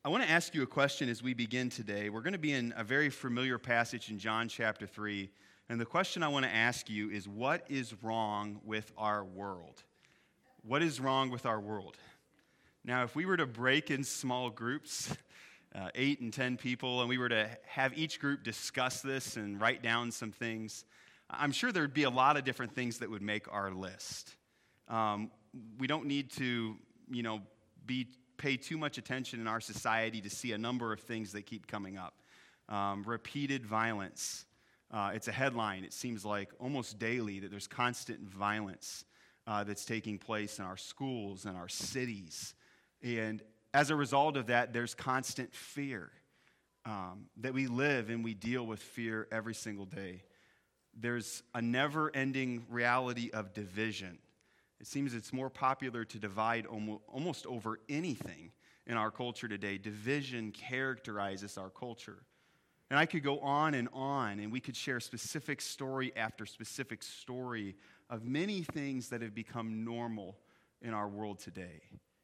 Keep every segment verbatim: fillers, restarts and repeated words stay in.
I want to ask you a question as we begin today. We're going to be in a very familiar passage in John chapter three, and the question I want to ask you is, what is wrong with our world? What is wrong with our world? Now, if we were to break in small groups, uh, eight and ten people, and we were to have each group discuss this and write down some things, I'm sure there'd be a lot of different things that would make our list. Um, we don't need to, you know, be pay too much attention in our society to see a number of things that keep coming up. Um, repeated violence. Uh, it's a headline, it seems like, almost daily, that there's constant violence uh, that's taking place in our schools and our cities. And as a result of that, there's constant fear. Um, that we live and we deal with fear every single day. There's a never-ending reality of division. It seems it's more popular to divide almost over anything in our culture today. Division characterizes our culture. And I could go on and on, and we could share specific story after specific story of many things that have become normal in our world today.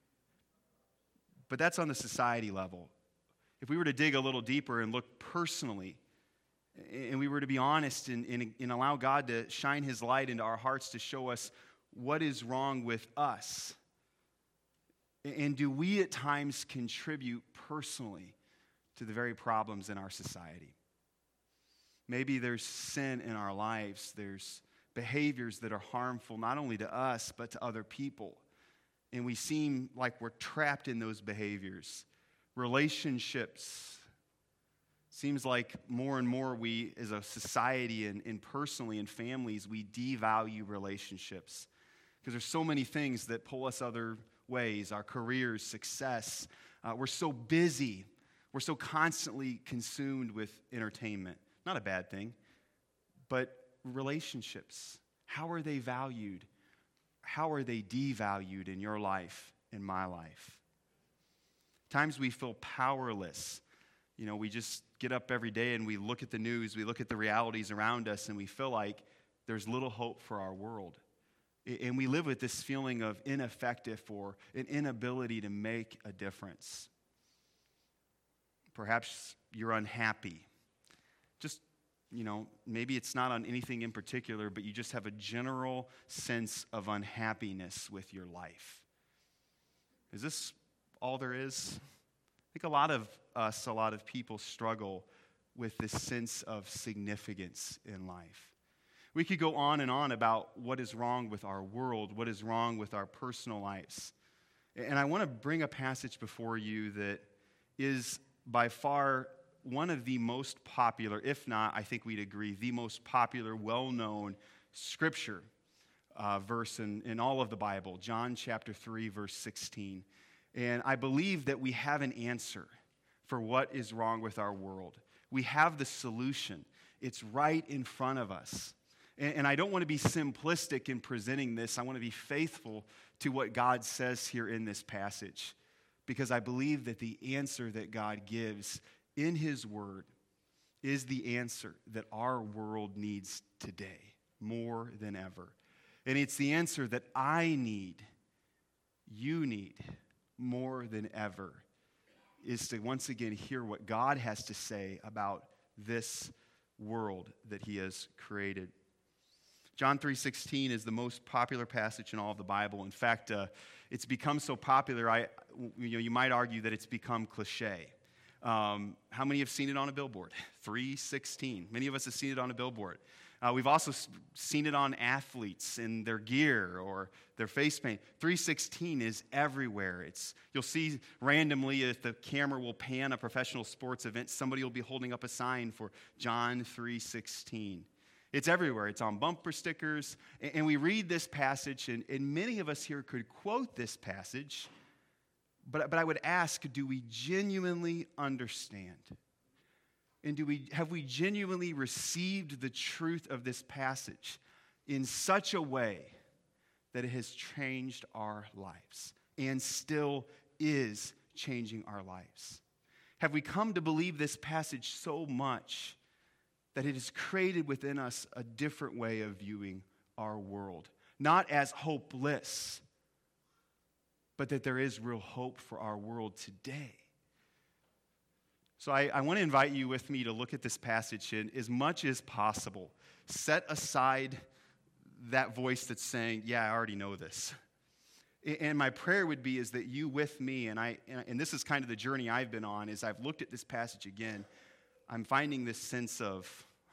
But that's on the society level. If we were to dig a little deeper and look personally, and we were to be honest and, and, and allow God to shine His light into our hearts to show us what is wrong with us? And do we at times contribute personally to the very problems in our society? Maybe there's sin in our lives. There's behaviors that are harmful not only to us but to other people. And we seem like we're trapped in those behaviors. Relationships. Seems like more and more we as a society and, and personally in families, we devalue relationships. Because there's so many things that pull us other ways, our careers, success. Uh, we're so busy. We're so constantly consumed with entertainment. Not a bad thing, but relationships. How are they valued? How are they devalued in your life, in my life? Times we feel powerless. You know, we just get up every day and we look at the news, we look at the realities around us, and we feel like there's little hope for our world. And we live with this feeling of ineffective or an inability to make a difference. Perhaps you're unhappy. Just, you know, maybe it's not on anything in particular, but you just have a general sense of unhappiness with your life. Is this all there is? I think a lot of us, a lot of people struggle with this sense of significance in life. We could go on and on about what is wrong with our world, what is wrong with our personal lives. And I want to bring a passage before you that is by far one of the most popular, if not, I think we'd agree, the most popular, well-known scripture uh, verse in, in all of the Bible, John chapter three, verse sixteen. And I believe that we have an answer for what is wrong with our world. We have the solution. It's right in front of us. And I don't want to be simplistic in presenting this. I want to be faithful to what God says here in this passage, because I believe that the answer that God gives in His Word is the answer that our world needs today more than ever. And it's the answer that I need, you need more than ever, is to once again hear what God has to say about this world that He has created. John three sixteen is the most popular passage in all of the Bible. In fact, uh, it's become so popular, I, you know, you might argue that it's become cliche. Um, how many have seen it on a billboard? three sixteen. Many of us have seen it on a billboard. Uh, we've also seen it on athletes in their gear or their face paint. three sixteen is everywhere. It's you'll see randomly if the camera will pan a professional sports event, somebody will be holding up a sign for John three sixteen. It's everywhere. It's on bumper stickers. And we read this passage, and, and many of us here could quote this passage, but, but I would ask, do we genuinely understand? And do we have we genuinely received the truth of this passage in such a way that it has changed our lives and still is changing our lives? Have we come to believe this passage so much that it has created within us a different way of viewing our world? Not as hopeless, but that there is real hope for our world today. So I, I want to invite you with me to look at this passage and as much as possible, set aside that voice that's saying, yeah, I already know this. And my prayer would be is that you with me, and I, and this is kind of the journey I've been on, is I've looked at this passage again, I'm finding this sense of,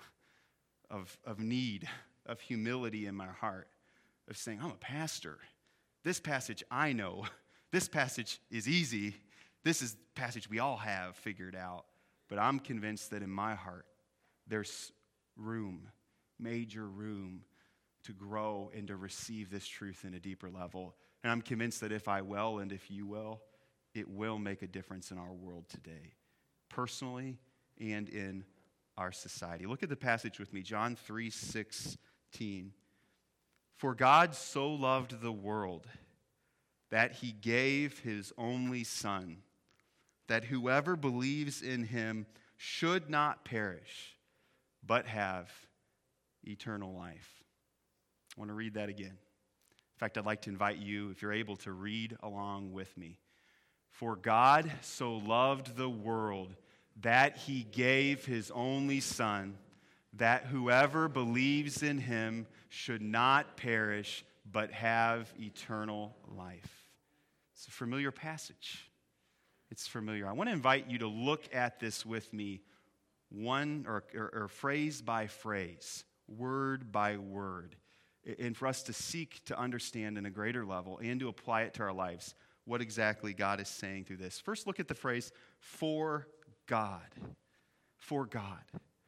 of, of need, of humility in my heart, of saying, I'm a pastor. This passage I know. This passage is easy. This is the passage we all have figured out. But I'm convinced that in my heart, there's room, major room, to grow and to receive this truth in a deeper level. And I'm convinced that if I will and if you will, it will make a difference in our world today, personally and in our society. Look at the passage with me, John three sixteen. For God so loved the world that he gave his only Son, that whoever believes in him should not perish, but have eternal life. I want to read that again. In fact, I'd like to invite you, if you're able, to read along with me. For God so loved the world that he gave his only Son, that whoever believes in him should not perish, but have eternal life. It's a familiar passage. It's familiar. I want to invite you to look at this with me, one or, or, or phrase by phrase, word by word, and for us to seek to understand in a greater level and to apply it to our lives what exactly God is saying through this. First, look at the phrase, for God. For God.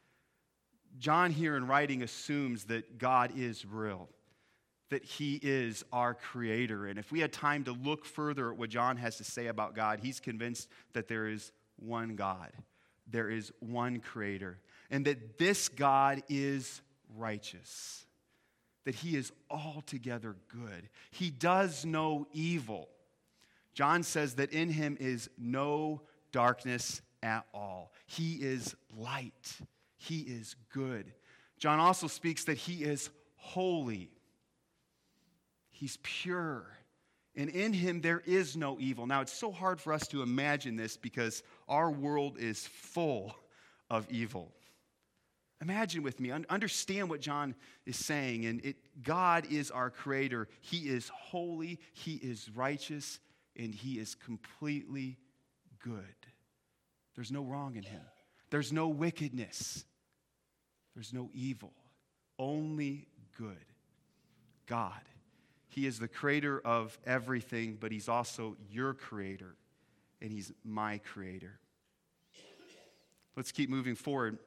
John here in writing assumes that God is real, that he is our creator. And if we had time to look further at what John has to say about God, he's convinced that there is one God. There is one creator. And that this God is righteous. That he is altogether good. He does no evil. John says that in him is no darkness at all. He is light. He is good. John also speaks that he is holy. He's pure. And in him there is no evil. Now, it's so hard for us to imagine this because our world is full of evil. Imagine with me, understand what John is saying. And it, God is our creator. He is holy, he is righteous, and he is completely good. There's no wrong in him. There's no wickedness. There's no evil. Only good. God. He is the creator of everything, but he's also your creator, and he's my creator. Let's keep moving forward.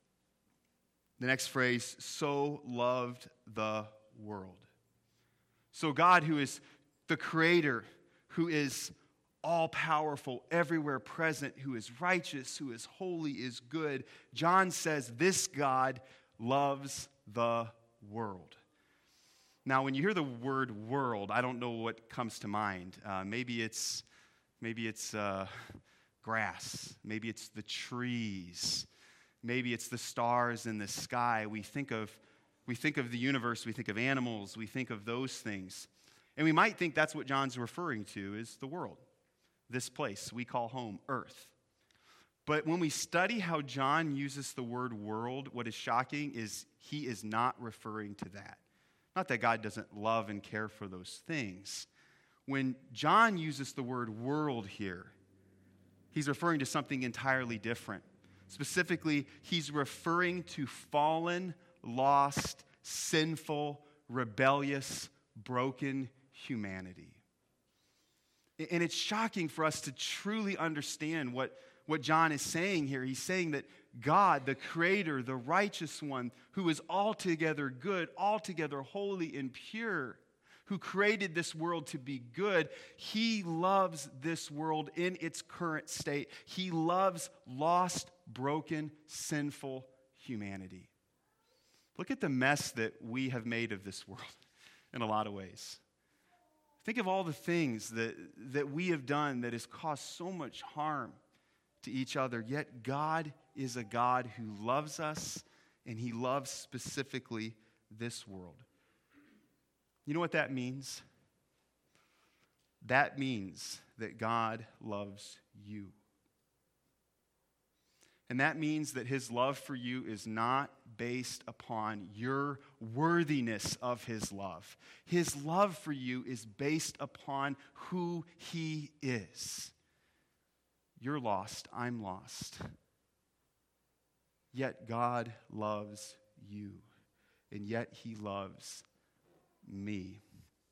The next phrase, so loved the world. So God, who is the creator, who is all-powerful, everywhere present, who is righteous, who is holy, is good, John says this God loves the world. Now, when you hear the word world, I don't know what comes to mind. Uh, maybe it's, maybe it's uh, grass. Maybe it's the trees. Maybe it's the stars in the sky. We think of, we think of the universe. We think of animals. We think of those things. And we might think that's what John's referring to is the world, this place we call home, earth. But when we study how John uses the word world, what is shocking is he is not referring to that. Not that God doesn't love and care for those things. When John uses the word world here, he's referring to something entirely different. Specifically, he's referring to fallen, lost, sinful, rebellious, broken humanity. And it's shocking for us to truly understand what, what John is saying here. He's saying that God, the creator, the righteous one, who is altogether good, altogether holy and pure, who created this world to be good, he loves this world in its current state. He loves lost, broken, sinful humanity. Look at the mess that we have made of this world in a lot of ways. Think of all the things that, that we have done that has caused so much harm to each other, yet God is a God who loves us, and he loves specifically this world. You know what that means? That means that God loves you. And that means that his love for you is not based upon your worthiness of his love. His love for you is based upon who he is. You're lost, I'm lost. Yet God loves you, and yet he loves me.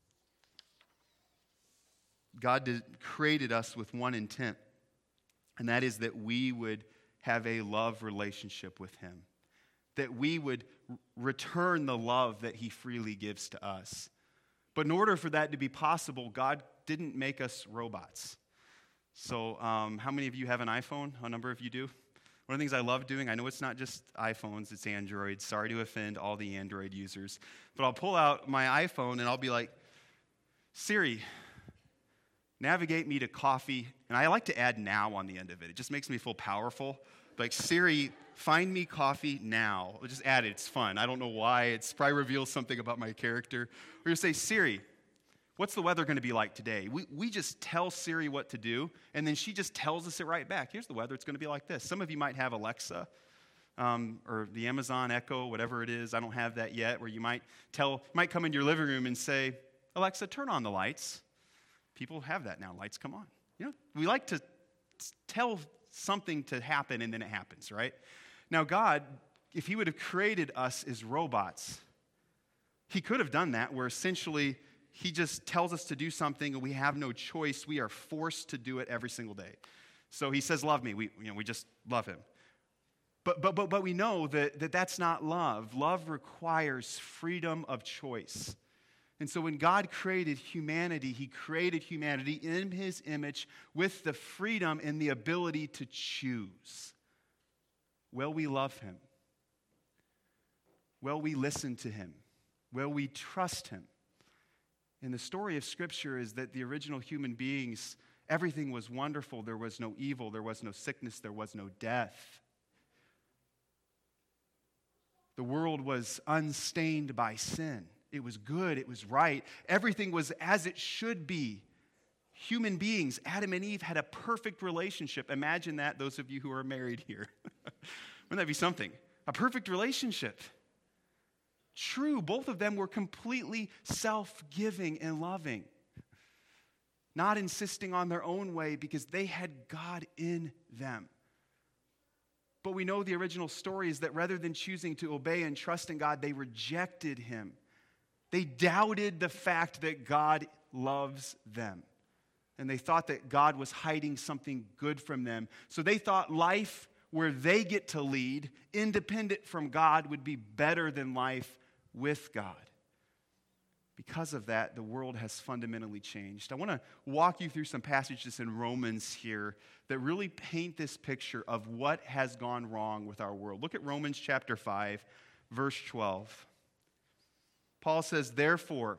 God did, created us with one intent, and that is that we would have a love relationship with him, that we would r- return the love that he freely gives to us. But in order for that to be possible, God didn't make us robots. So um, how many of you have an iPhone? A number of you do? One of the things I love doing, I know it's not just iPhones, it's Android. Sorry to offend all the Android users. But I'll pull out my iPhone and I'll be like, Siri, navigate me to coffee. And I like to add now on the end of it. It just makes me feel powerful. Like, Siri, find me coffee now. I'll just add it. It's fun. I don't know why. It's probably reveals something about my character. Or you say, Siri, what's the weather going to be like today? We, we just tell Siri what to do, and then she just tells us it right back. Here's the weather. It's going to be like this. Some of you might have Alexa um, or the Amazon Echo, whatever it is. I don't have that yet, where you might tell, might come in your living room and say, Alexa, turn on the lights. People have that now. Lights come on. You know, we like to tell something to happen and then it happens, right? Now, God, if he would have created us as robots, he could have done that, where essentially he just tells us to do something and we have no choice. We are forced to do it every single day. So he says, love me. We, you know, we just love him. But, but, but, but we know that, that that's not love. Love requires freedom of choice. And so when God created humanity, he created humanity in his image with the freedom and the ability to choose. Will we love him? Will we listen to him? Will we trust him? And the story of Scripture is that the original human beings, everything was wonderful. There was no evil, there was no sickness, there was no death. The world was unstained by sin. It was good. It was right. Everything was as it should be. Human beings, Adam and Eve, had a perfect relationship. Imagine that, those of you who are married here. Wouldn't that be something? A perfect relationship. True, both of them were completely self-giving and loving. Not insisting on their own way because they had God in them. But we know the original story is that rather than choosing to obey and trust in God, they rejected him. They doubted the fact that God loves them. And they thought that God was hiding something good from them. So they thought life where they get to lead, independent from God, would be better than life with God. Because of that, the world has fundamentally changed. I want to walk you through some passages in Romans here that really paint this picture of what has gone wrong with our world. Look at Romans chapter five, verse twelve. Paul says, therefore,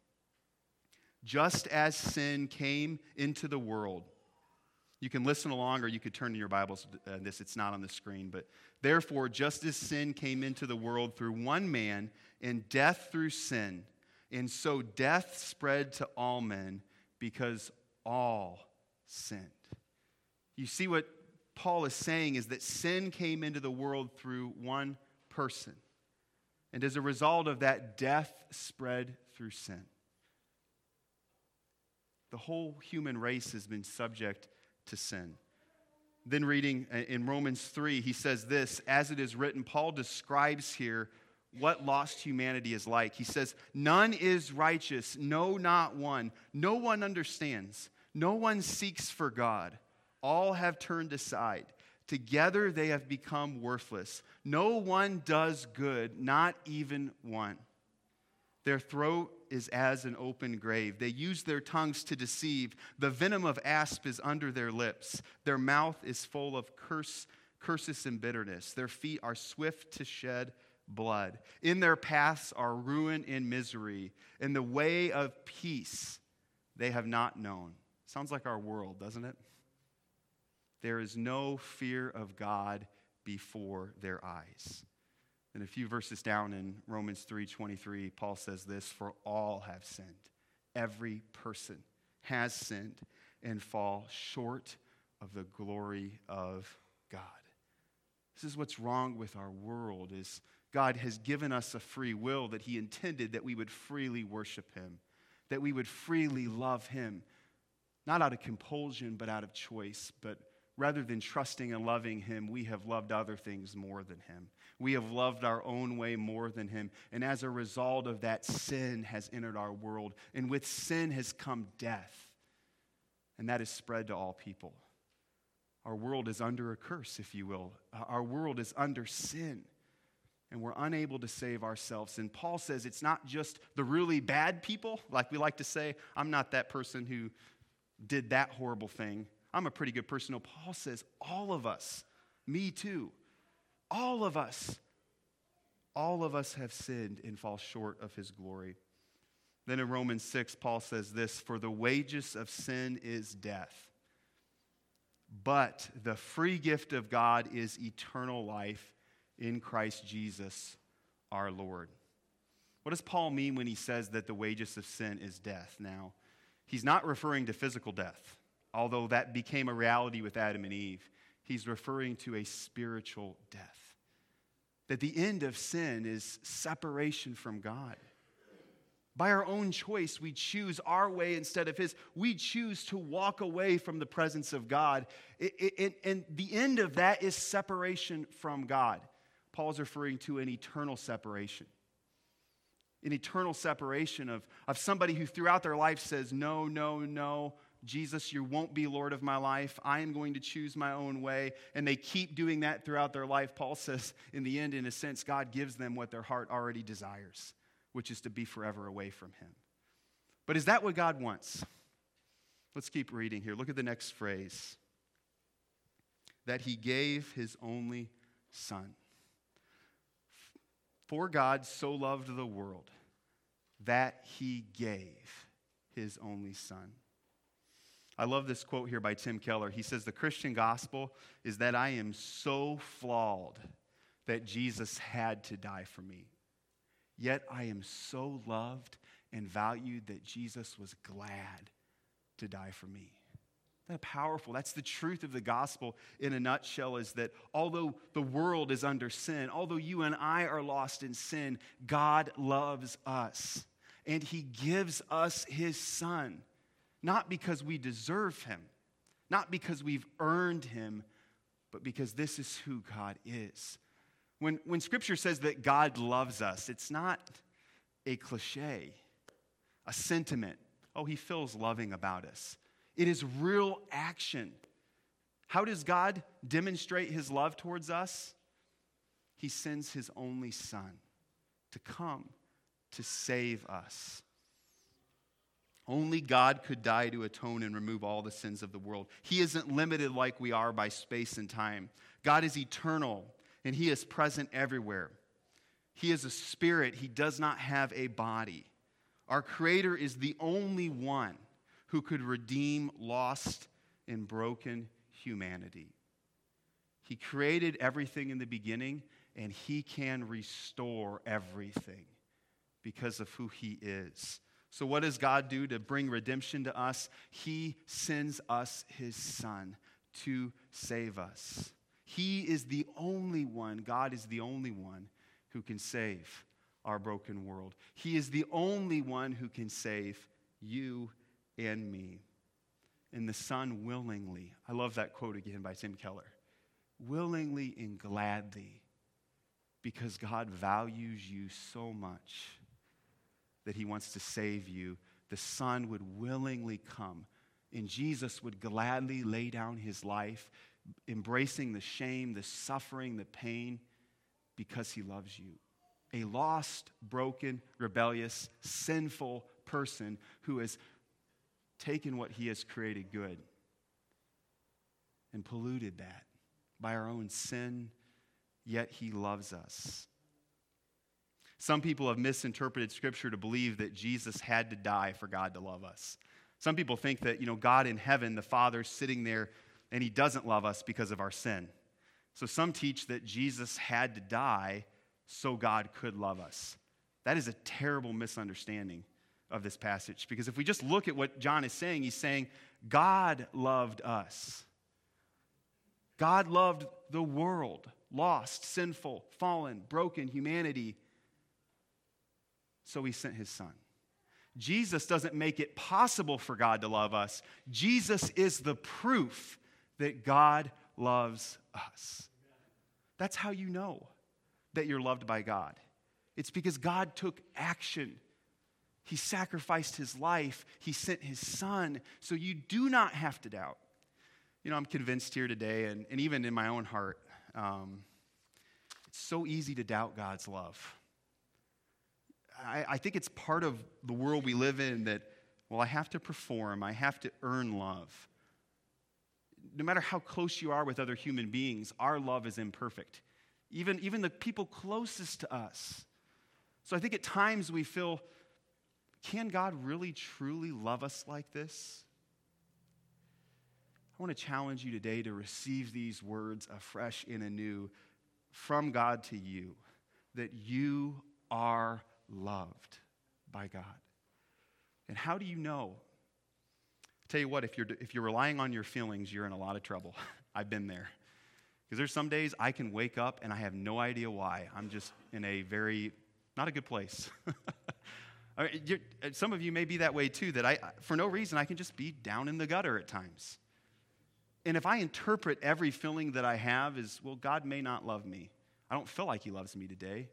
just as sin came into the world, you can listen along or you could turn to your Bibles to this. It's not on the screen. But therefore, just as sin came into the world through one man and death through sin, and so death spread to all men because all sinned. You see what Paul is saying is that sin came into the world through one person. And as a result of that, death spread through sin. The whole human race has been subject to sin. Then reading in Romans three, he says this, as it is written, Paul describes here what lost humanity is like. He says, none is righteous, no, not one. No one understands. No one seeks for God. All have turned aside. Together they have become worthless. No one does good, not even one. Their throat is as an open grave. They use their tongues to deceive. The venom of asp is under their lips. Their mouth is full of curse, curses and bitterness. Their feet are swift to shed blood. In their paths are ruin and misery. In the way of peace they have not known. Sounds like our world, doesn't it? There is no fear of God before their eyes. And a few verses down in Romans three twenty-three, Paul says this, for all have sinned. Every person has sinned and fall short of the glory of God. This is what's wrong with our world, is God has given us a free will that he intended that we would freely worship him, that we would freely love him, not out of compulsion, but out of choice. But rather than trusting and loving him, we have loved other things more than him. We have loved our own way more than him. And as a result of that, sin has entered our world. And with sin has come death. And that is spread to all people. Our world is under a curse, if you will. Our world is under sin. And we're unable to save ourselves. And Paul says it's not just the really bad people. Like we like to say, I'm not that person who did that horrible thing. I'm a pretty good person. No, Paul says all of us, me too, all of us, all of us have sinned and fall short of his glory. Then in Romans six, Paul says this, for the wages of sin is death, but the free gift of God is eternal life in Christ Jesus our Lord. What does Paul mean when he says that the wages of sin is death? Now, he's not referring to physical death, although that became a reality with Adam and Eve. He's referring to a spiritual death. That the end of sin is separation from God. By our own choice, we choose our way instead of his. We choose to walk away from the presence of God. It, it, and the end of that is separation from God. Paul's referring to an eternal separation. An eternal separation of, of somebody who throughout their life says, no, no, no, Jesus, you won't be Lord of my life. I am going to choose my own way. And they keep doing that throughout their life. Paul says, in the end, in a sense, God gives them what their heart already desires, which is to be forever away from him. But is that what God wants? Let's keep reading here. Look at the next phrase. That he gave his only son. For God so loved the world that he gave his only son. I love this quote here by Tim Keller. He says, the Christian gospel is that I am so flawed that Jesus had to die for me. Yet I am so loved and valued that Jesus was glad to die for me. Isn't that powerful? That's the truth of the gospel in a nutshell, is that although the world is under sin, although you and I are lost in sin, God loves us. And he gives us his son. Not because we deserve him, not because we've earned him, but because this is who God is. When, when Scripture says that God loves us, it's not a cliche, a sentiment. Oh, he feels loving about us. It is real action. How does God demonstrate his love towards us? He sends his only son to come to save us. Only God could die to atone and remove all the sins of the world. He isn't limited like we are by space and time. God is eternal, and he is present everywhere. He is a spirit. He does not have a body. Our Creator is the only one who could redeem lost and broken humanity. He created everything in the beginning, and he can restore everything because of who he is. So what does God do to bring redemption to us? He sends us his son to save us. He is the only one, God is the only one who can save our broken world. He is the only one who can save you and me. And the son willingly, I love that quote again by Tim Keller, willingly and gladly, because God values you so much that he wants to save you, the Son would willingly come, and Jesus would gladly lay down his life, embracing the shame, the suffering, the pain, because he loves you. A lost, broken, rebellious, sinful person who has taken what he has created good and polluted that by our own sin, yet he loves us. Some people have misinterpreted Scripture to believe that Jesus had to die for God to love us. Some people think that, you know, God in heaven, the Father's sitting there, and he doesn't love us because of our sin. So some teach that Jesus had to die so God could love us. That is a terrible misunderstanding of this passage, because if we just look at what John is saying, he's saying, God loved us. God loved the world, lost, sinful, fallen, broken humanity, so he sent his son. Jesus doesn't make it possible for God to love us. Jesus is the proof that God loves us. That's how you know that you're loved by God. It's because God took action. He sacrificed his life. He sent his son, so you do not have to doubt. You know, I'm convinced here today, and, and even in my own heart, um, it's so easy to doubt God's love. I, I think it's part of the world we live in that, well, I have to perform. I have to earn love. No matter how close you are with other human beings, our love is imperfect. Even, even the people closest to us. So I think at times we feel, can God really, truly love us like this? I want to challenge you today to receive these words afresh and anew from God to you, that you are loved by God. And how do you know? I'll tell you what, if you're, if you're relying on your feelings, you're in a lot of trouble. I've been there. Because there's some days I can wake up and I have no idea why. I'm just in a very, not a good place. I mean, you're, some of you may be that way too, that I, for no reason, I can just be down in the gutter at times. And if I interpret every feeling that I have as, well, God may not love me. I don't feel like he loves me today.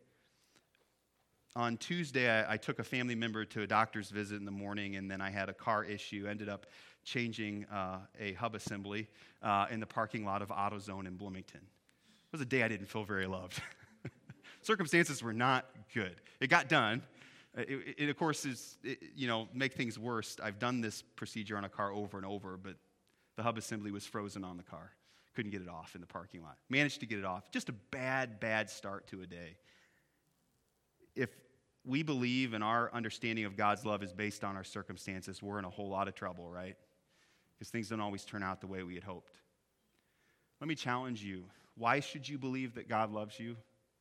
On Tuesday, I, I took a family member to a doctor's visit in the morning, and then I had a car issue. Ended up changing uh, a hub assembly uh, in the parking lot of AutoZone in Bloomington. It was a day I didn't feel very loved. Circumstances were not good. It got done. It, it of course, is it, you know, make things worse. I've done this procedure on a car over and over, but the hub assembly was frozen on the car. Couldn't get it off in the parking lot. Managed to get it off. Just a bad, bad start to a day. If we believe and our understanding of God's love is based on our circumstances, we're in a whole lot of trouble, right? Because things don't always turn out the way we had hoped. Let me challenge you. Why should you believe that God loves you?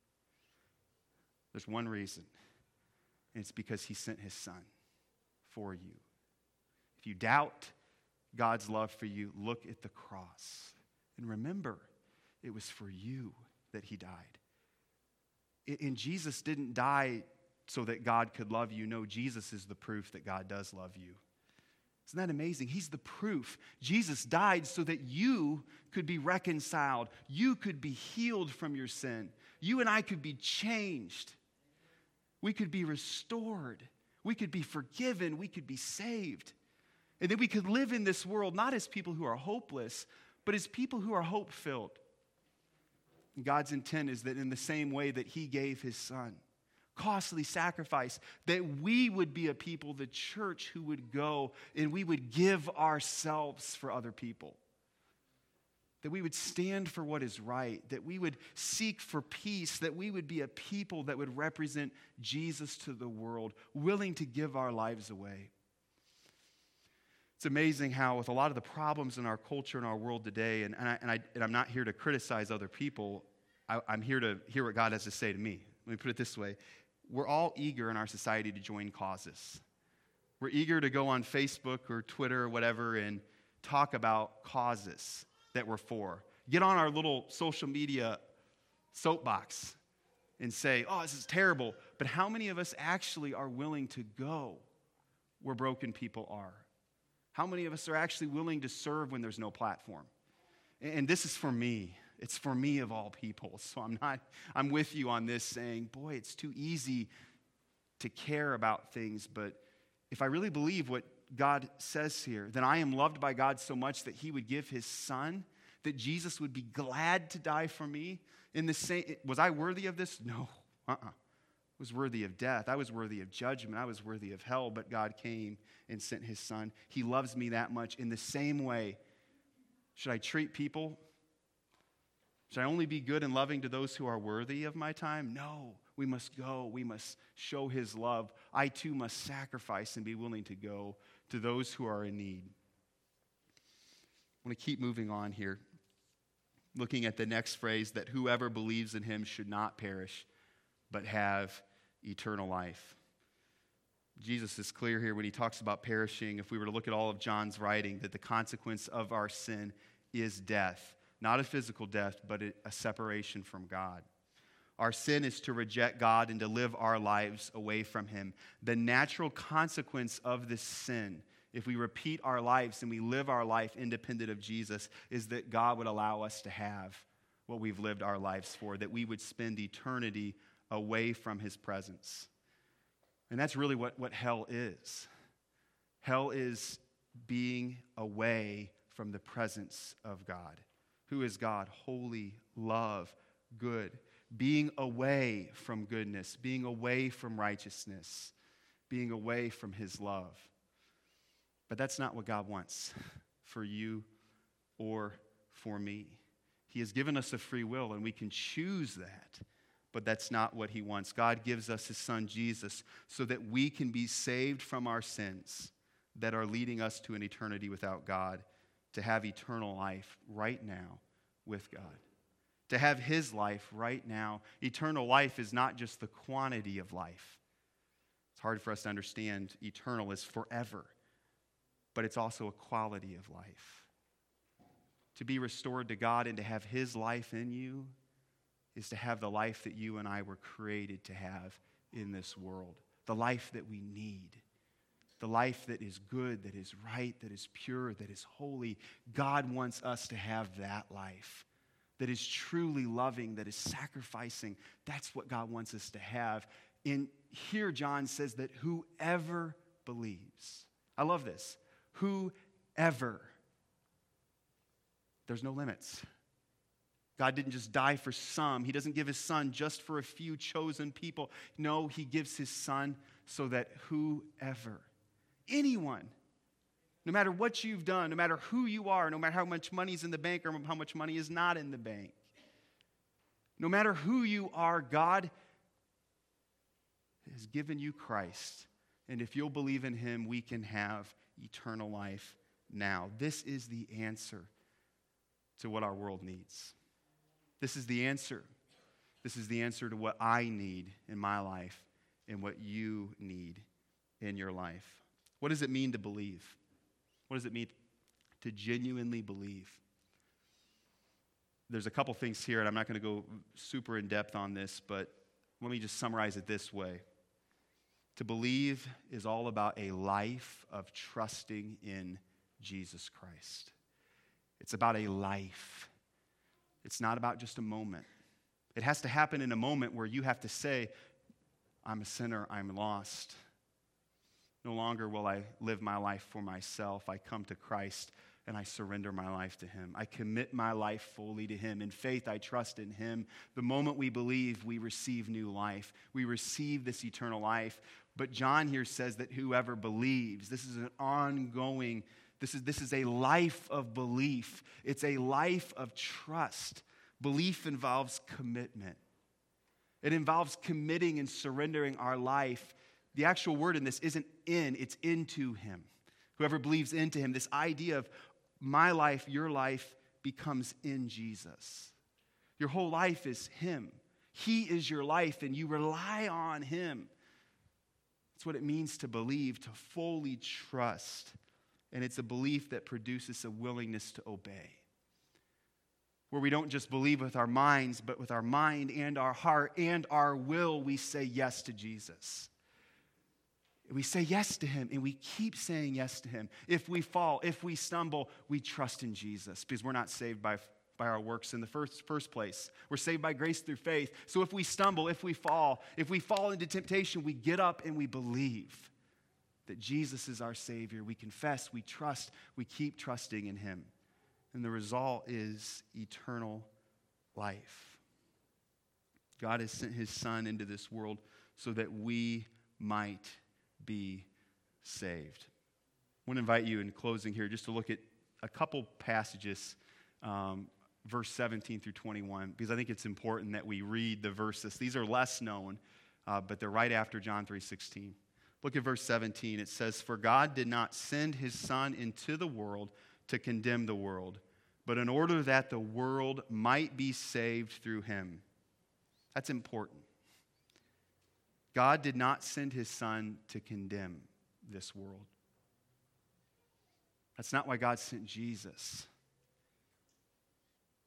There's one reason, and it's because he sent his son for you. If you doubt God's love for you, look at the cross. And remember, it was for you that he died. And Jesus didn't die so that God could love you. No, Jesus is the proof that God does love you. Isn't that amazing? He's the proof. Jesus died so that you could be reconciled. You could be healed from your sin. You and I could be changed. We could be restored. We could be forgiven. We could be saved. And then we could live in this world not as people who are hopeless, but as people who are hope-filled. God's intent is that in the same way that he gave his son, costly sacrifice, that we would be a people, the church, who would go and we would give ourselves for other people. That we would stand for what is right, that we would seek for peace, that we would be a people that would represent Jesus to the world, willing to give our lives away. It's amazing how with a lot of the problems in our culture and our world today, and, and, I, and, I, and I'm not here to criticize other people, I, I'm here to hear what God has to say to me. Let me put it this way. We're all eager in our society to join causes. We're eager to go on Facebook or Twitter or whatever and talk about causes that we're for. Get on our little social media soapbox and say, oh, this is terrible. But how many of us actually are willing to go where broken people are? How many of us are actually willing to serve when there's no platform? And this is for me. It's for me of all people. So I'm not, I'm with you on this saying, boy, it's too easy to care about things. But if I really believe what God says here, then I am loved by God so much that he would give his son, that Jesus would be glad to die for me. In the same, was I worthy of this? No. Uh-uh. I was worthy of death. I was worthy of judgment. I was worthy of hell, but God came and sent his son. He loves me that much. In the same way, should I treat people? Should I only be good and loving to those who are worthy of my time? No. We must go. We must show his love. I too must sacrifice and be willing to go to those who are in need. I want to keep moving on here, looking at the next phrase, that whoever believes in him should not perish, but have eternal life. Jesus is clear here when he talks about perishing. If we were to look at all of John's writing, that the consequence of our sin is death. Not a physical death, but a separation from God. Our sin is to reject God and to live our lives away from him. The natural consequence of this sin, if we repeat our lives and we live our life independent of Jesus, is that God would allow us to have what we've lived our lives for, that we would spend eternity away from his presence. And that's really what, what hell is. Hell is being away from the presence of God. Who is God? Holy, love, good. Being away from goodness, being away from righteousness, being away from his love. But that's not what God wants for you or for me. He has given us a free will, and we can choose that. But that's not what he wants. God gives us his son Jesus so that we can be saved from our sins that are leading us to an eternity without God, to have eternal life right now with God. To have his life right now. Eternal life is not just the quantity of life. It's hard for us to understand eternal is forever, but it's also a quality of life. To be restored to God and to have his life in you is to have the life that you and I were created to have in this world. The life that we need. The life that is good, that is right, that is pure, that is holy. God wants us to have that life. That is truly loving, that is sacrificing. That's what God wants us to have. In here, John says that whoever believes. I love this. Whoever. There's no limits. God didn't just die for some. He doesn't give his son just for a few chosen people. No, he gives his son so that whoever, anyone, no matter what you've done, no matter who you are, no matter how much money is in the bank or how much money is not in the bank, no matter who you are, God has given you Christ. And if you'll believe in him, we can have eternal life now. This is the answer to what our world needs. This is the answer. This is the answer to what I need in my life and what you need in your life. What does it mean to believe? What does it mean to genuinely believe? There's a couple things here, and I'm not going to go super in depth on this, but let me just summarize it this way. To believe is all about a life of trusting in Jesus Christ. It's about a life. It's not about just a moment. It has to happen in a moment where you have to say, I'm a sinner, I'm lost. No longer will I live my life for myself. I come to Christ and I surrender my life to him. I commit my life fully to him. In faith, I trust in him. The moment we believe, we receive new life. We receive this eternal life. But John here says that whoever believes, this is an ongoing, this is, this is a life of belief. It's a life of trust. Belief involves commitment. It involves committing and surrendering our life. The actual word in this isn't in, it's into him. Whoever believes into him, this idea of my life, your life becomes in Jesus. Your whole life is him. He is your life and you rely on him. That's what it means to believe, to fully trust. And it's a belief that produces a willingness to obey. Where we don't just believe with our minds, but with our mind and our heart and our will, we say yes to Jesus. We say yes to him, and we keep saying yes to him. If we fall, if we stumble, we trust in Jesus because we're not saved by, by our works in the first, first place. We're saved by grace through faith. So if we stumble, if we fall, if we fall into temptation, we get up and we believe that Jesus is our Savior. We confess, we trust, we keep trusting in him. And the result is eternal life. God has sent his Son into this world so that we might be saved. I want to invite you in closing here just to look at a couple passages, um, verse seventeen through twenty-one, because I think it's important that we read the verses. These are less known, uh, but they're right after John three sixteen. Look at verse seventeen. It says, "For God did not send his Son into the world to condemn the world, but in order that the world might be saved through him." That's important. God did not send his Son to condemn this world. That's not why God sent Jesus.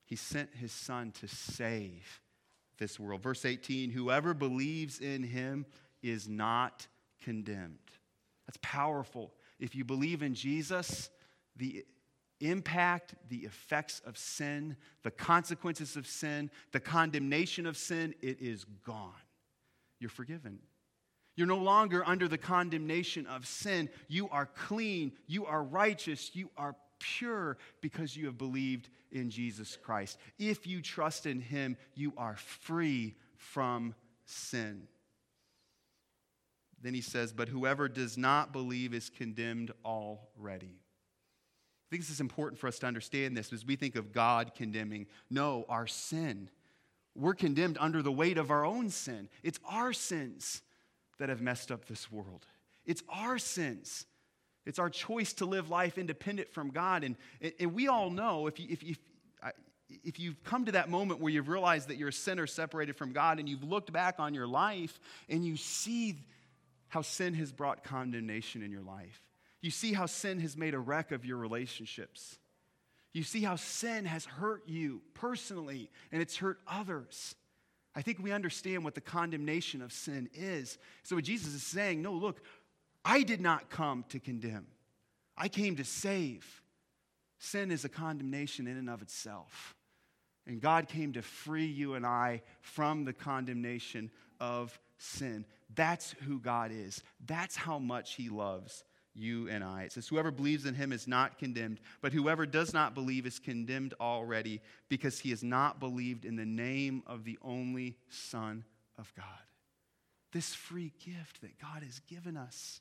He sent his son to save this world. Verse eighteen, whoever believes in him is not condemned. That's powerful. If you believe in Jesus, the impact, the effects of sin, the consequences of sin, the condemnation of sin, it is gone. You're forgiven. You're no longer under the condemnation of sin. You are clean. You are righteous. You are pure because you have believed in Jesus Christ. If you trust in him, you are free from sin. Then he says, but whoever does not believe is condemned already. I think this is important for us to understand this as we think of God condemning. No, our sin. We're condemned under the weight of our own sin. It's our sins that have messed up this world. It's our sins. It's our choice to live life independent from God. And, and we all know, if, you, if, you, if you've come to that moment where you've realized that you're a sinner separated from God and you've looked back on your life and you see how sin has brought condemnation in your life. You see how sin has made a wreck of your relationships. You see how sin has hurt you personally and it's hurt others. I think we understand what the condemnation of sin is. So what Jesus is saying, no, look, I did not come to condemn. I came to save. Sin is a condemnation in and of itself. And God came to free you and I from the condemnation of sin. That's who God is. That's how much he loves you and I. It says, whoever believes in him is not condemned, but whoever does not believe is condemned already because he has not believed in the name of the only Son of God. This free gift that God has given us.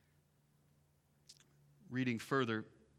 Reading further,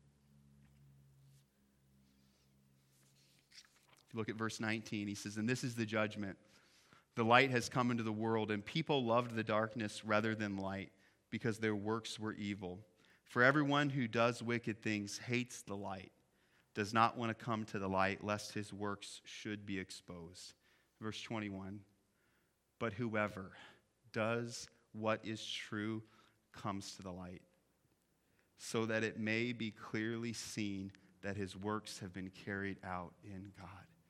if you look at verse nineteen, he says, and this is the judgment. The light has come into the world, and people loved the darkness rather than light, because their works were evil. For everyone who does wicked things hates the light, does not want to come to the light, lest his works should be exposed. Verse twenty-one, but whoever does what is true comes to the light, so that it may be clearly seen that his works have been carried out in God.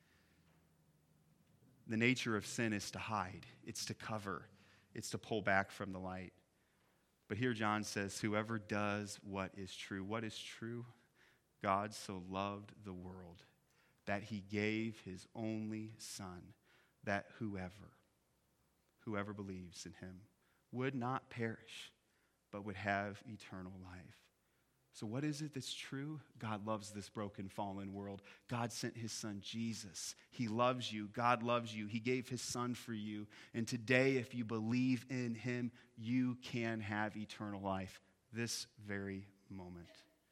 The nature of sin is to hide, it's to cover, it's to pull back from the light. But here John says, whoever does what is true. What is true? God so loved the world that he gave his only Son, that whoever, whoever believes in him would not perish, but would have eternal life. So what is it that's true? God loves this broken, fallen world. God sent his Son, Jesus. He loves you. God loves you. He gave his Son for you. And today, if you believe in him, you can have eternal life this very moment.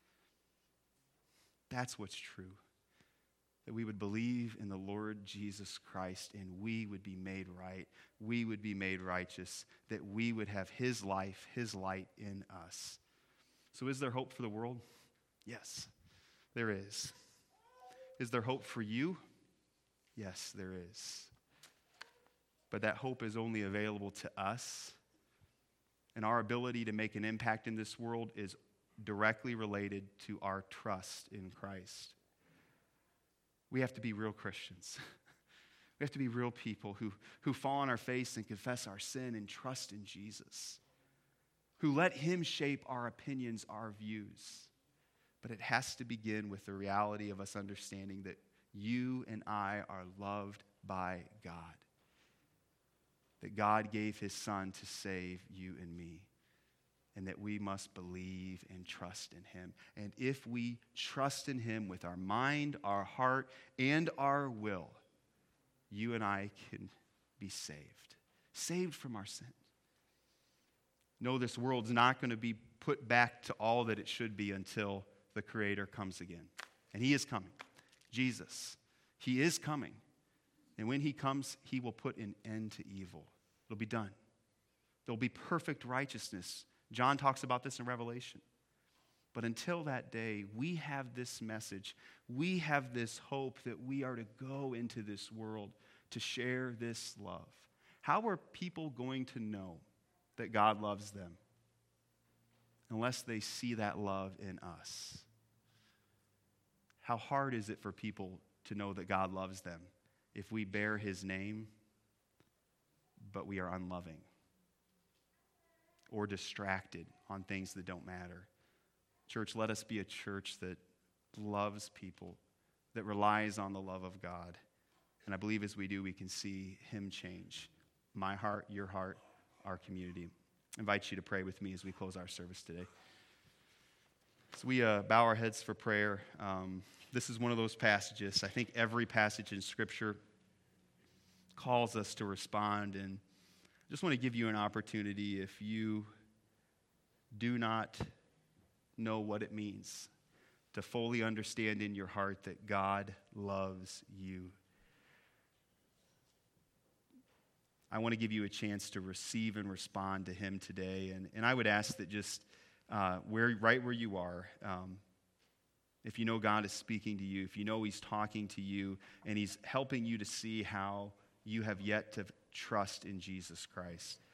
That's what's true. That we would believe in the Lord Jesus Christ and we would be made right. We would be made righteous. That we would have his life, his light in us. So is there hope for the world? Yes, there is. Is there hope for you? Yes, there is. But that hope is only available to us. And our ability to make an impact in this world is directly related to our trust in Christ. We have to be real Christians. We have to be real people who, who fall on our face and confess our sin and trust in Jesus. Who let him shape our opinions, our views. But it has to begin with the reality of us understanding that you and I are loved by God. That God gave his Son to save you and me. And that we must believe and trust in him. And if we trust in him with our mind, our heart, and our will, you and I can be saved. Saved from our sin. No, this world's not going to be put back to all that it should be until the Creator comes again. And he is coming. Jesus. He is coming. And when he comes, he will put an end to evil. It'll be done. There'll be perfect righteousness. John talks about this in Revelation. But until that day, we have this message. We have this hope that we are to go into this world to share this love. How are people going to know that God loves them unless they see that love in us? How hard is it for people to know that God loves them if we bear his name, but we are unloving or distracted on things that don't matter. Church, let us be a church that loves people, that relies on the love of God. And I believe as we do, we can see him change my heart, your heart, our community. I invite you to pray with me as we close our service today. So we uh, bow our heads for prayer. Um, this is one of those passages. I think every passage in Scripture calls us to respond. And I just want to give you an opportunity, if you do not know what it means to fully understand in your heart that God loves you. I want to give you a chance to receive and respond to him today. And, and I would ask that just uh, where, right where you are, um, if you know God is speaking to you, if you know he's talking to you, and he's helping you to see how you have yet to trust in Jesus Christ,